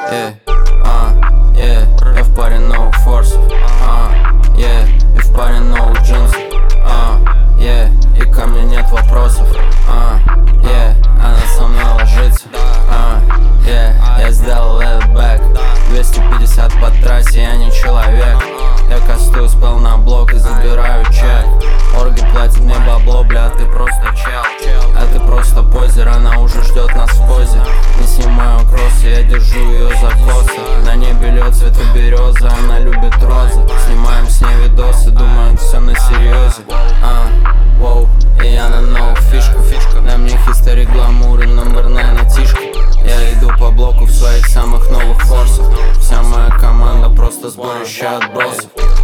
Я в паре новых форсов, и в паре новых джинсов, и ко мне нет вопросов, она со мной ложится, я сделал этот бэк, 250 по трассе, я не человек. Я кастую спел на блок и забираю чек. Орги платит мне бабло, бля, ты просто чел. А ты просто позер, она уже ждет нас в позе. Не снимаю кроссы, я держу ее за косы. На небе лед цвета береза, она любит розы. Снимаем с ней видосы, думаю, все на серьезе. Воу, и я на новых фишках. На мне хистори, гламур и номерная натишка. Я иду по блоку в своих самых новых форсах. Вся моя команда просто сборище отбросов.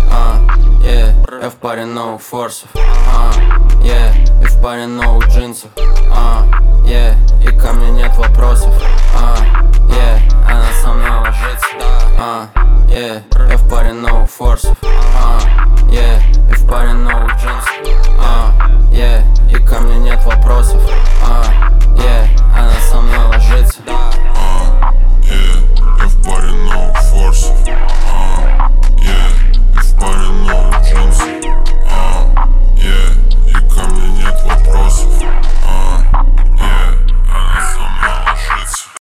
Я в паре новых форсов, и в паре новых джинсов, и ко мне нет вопросов.